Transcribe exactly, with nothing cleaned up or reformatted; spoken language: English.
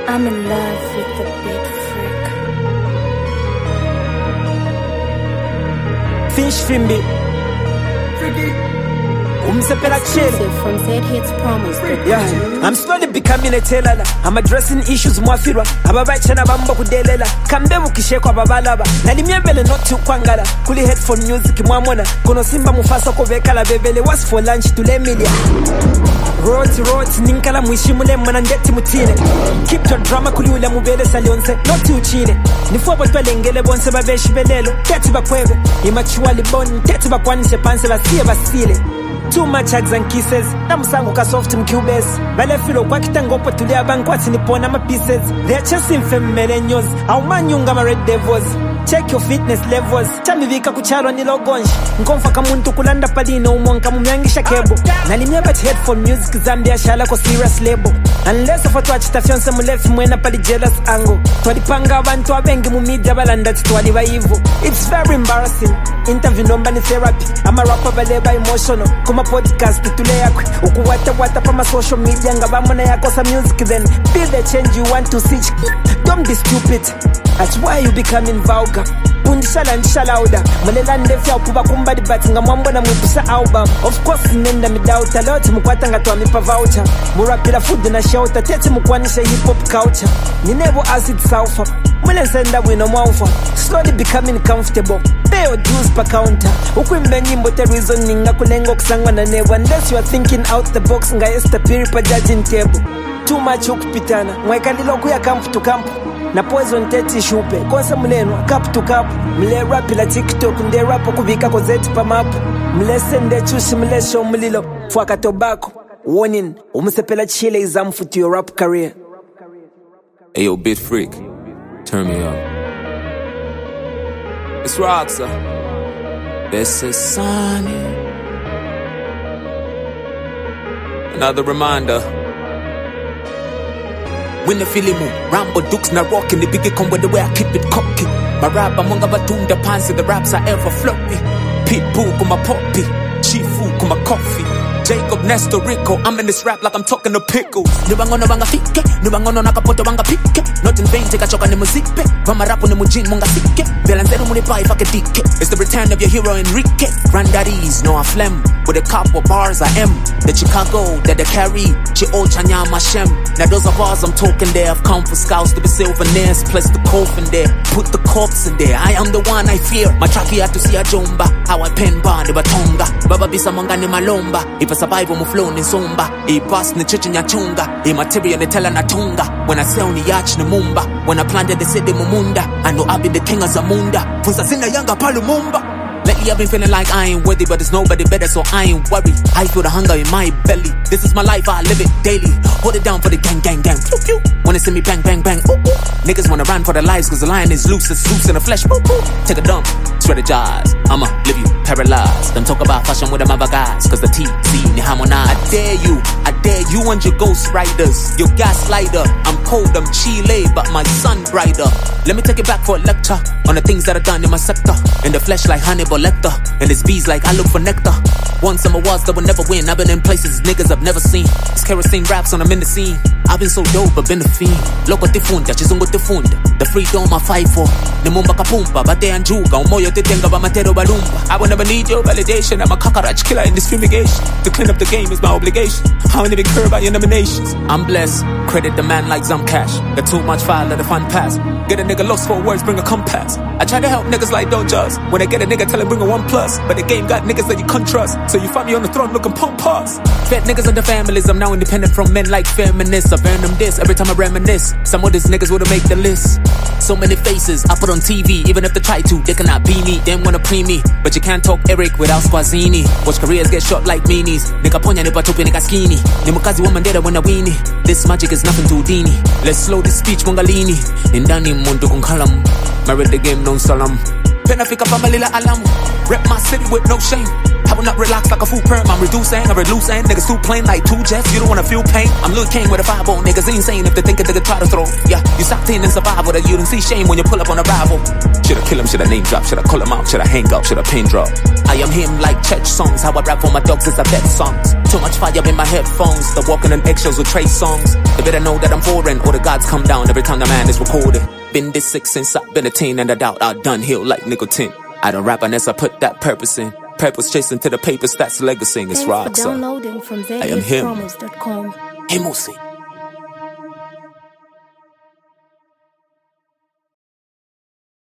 I'm in love with the big freak. Fish Fimbi Freaky Exclusive from Z Hits Promos. Yeah, I'm slowly becoming a teller. I'm addressing issues mwafirwa. Ababachana bamba kudelela. Kambevu kishekwa babalaba. Nalimyebele not to kwangala. Kuli headphone music mwamona. Kono simba mufasa kovekala bebele. What's for lunch to lemilia? Roti roti ninkala mwishimule mwanandeti mutine. Keep your drama kuli ule mubele salionse. Noti uchine. Nifuwa twele ngele bonse babeshi belelo. Teti bakwebe. Imachuali boni. Teti bakwanishe panse basiye basile. Too much hugs and kisses. Namusango ka soft mcubes. Bale filo kwa kitangopo tulia bankwati nipona ma pieces. They're chasing femme millennials. Au manyunga ma red devils. Check your fitness levels. Chamivika kuchalo ni logonji. Nkomfa kamuntu kulanda palino umonka mumyangisha kebo. Nalimia bat headphone music Zambia shala ko serious label. Unless of watu achitafionse mulefi mwena pali jealous angle. Twalipanga abantu abengi mumedia balanda titwali baivu. It's very embarrassing. Interview nomba ni therapy. Ama rapper baleba emotional. Kuma podcast tule yakwe. Ukuwata wata pa ma social media. Ngabamona yako sa music then. Be the change you want to see. Don't be stupid. That's why you becoming vulgar. Pundishala ndishala lauda. Mwelela ndefya ukuba kumbadi bati nga mwambo na mwipisa album. Of course nenda midauta. Loti mkwata nga tuwa mipa voucher. Murapila food na shelter. Teti mkwanisha hip hop culture. Ninebo acid sulfur. Mwele senda wino mwaufa. Slowly becoming comfortable. Pay your dues per counter. Ukwimbe nyimbo te reason ninga kulengo kusangwa na nebo. Unless you are thinking out the box nga esta piri pa judging table. Too much ukupitana. Mweka lilo kuya camp to camp. Na poison teti shupe. Konsa mlenwa cup to cup. Mle rap la TikTok. Nde rapo kubika ko zeti pa map. Mle sende chushi mle show mlilo. Fuaka tobacco. Warning. Umusepela chile example to your rap career. Ayo, Bit Freak. Turn me up. It's Roxa. This is Sunny. Another reminder. When the feeling move, Rambo Dukes na rockin'. The biggie come with the way I keep it cocky. My rap among abatunda pants, the raps are ever floppy. Pitbull come my poppy, Chifu come my coffee. Jacob Nestor Rico, I'm in this rap like I'm talking to pickles. Nibangono banga fike, nibangono nakapoto banga pike. Not in vain, take a choka ni muzipe. Vama rapu ni mujin munga fike. Belancero muni pa if I can dike. It's the return of your hero Enrique. Granddaddies, no I phlegm. With a couple bars I am. The Chicago that they carry. Chi Ochanya Mashem. Now those are bars I'm talking there. I've come for scouts to be souvenirs. Place the coffin there. Put the corpse in there. I am the one I fear. My traki had to see a jomba. How I pen bar the batonga. Baba bisa monga ni malomba. If I survive on flow ni somba. I pass ni chichi nyachunga. I material ni tela na tunga. When I sell ni yach ni mumba. When I planted the city mumunda. I know I be the king of Zamunda. Funsa sina yanga palu mumba. Lately I've been feeling like I ain't worthy, but there's nobody better, so I ain't worried. I feel the hunger in my belly. This is my life, I live it daily. Hold it down for the gang, gang, gang. Pew, pew. Wanna see me bang, bang, bang. Ooh, ooh. Niggas wanna run for their lives, cause the lion is loose, it's loose in the flesh. Ooh, ooh. Take a dump, strategize. I'ma leave you paralyzed. Them talk about fashion with them other guys, cause the T Z ni harmonize. I dare you, I dare you and your ghost riders. Your gaslighter, I'm cold, I'm Chile, but my sun brighter. Let me take it back for a lecture on the things that are done in my sector. In the flesh like Hannibal Lecter, and it's bees like I look for nectar. Won some awards that will never win. I've been in places niggas I've never seen. It's kerosene raps when I'm in the scene. I've been so dope, I've been a fiend. Loco tifunda, chizungo tifunda. The freedom I fight for. Nimumba kapumba, bate anjuga. Umoyo titenga ba matero balumba. I will never need your validation. I'm a cockroach killer in this fumigation. To clean up the game is my obligation. I don't even care about your nominations. I'm blessed. Credit the man like some cash. Got too much fire, let the fun pass. Get a nigga lost for words, bring a compass. I try to help niggas like don't just. When I get a nigga, tell him bring a one plus. But the game got niggas that you can't trust. So you find me on the throne looking pompous. Fat niggas and the families, I'm now independent from men like feminists. I've earned them this every time I reminisce. Some of these niggas would've make the list. So many faces I put on T V, even if they try to, they cannot be me. They wanna pre me, but you can't talk Eric without Squazzini. Watch careers get shot like meanies. Nigga ponya nipa tupi nigga skinny. Ni mukazi woman deda when I weenie. This magic is nothing to Houdini. Let's slow this speech mongalini. Indani mundu kung kalam. Married the game non salam. Penafika pamalila alam. Rep my city with no shame. I will not relax like a fool perm. I'm reducing, I reduce and niggas too plain like two jets. You don't wanna feel pain. I'm Lil King with a five oh. Niggas insane if they think a nigga try to throw. Yeah, you sucked in and survival that you didn't see shame when you pull up on a rival. Should've kill him? Should I name drop? Should I call him out? Should I hang up? Should I pin drop? I am him like church songs. How I rap for my dogs is a vet songs. Too much fire in my headphones. The walking on eggshells with Trey songs. They better know that I'm foreign or the gods come down every time the man is recorded. Been this sick since I've been a teen, and I doubt I done heal like nicotine. I don't rap unless I put that purpose in. Purpose chasing to the papers, that's legacy. It's Thanks rock. for downloading from I am him. zhitspromos dot com. Hey, Moosey.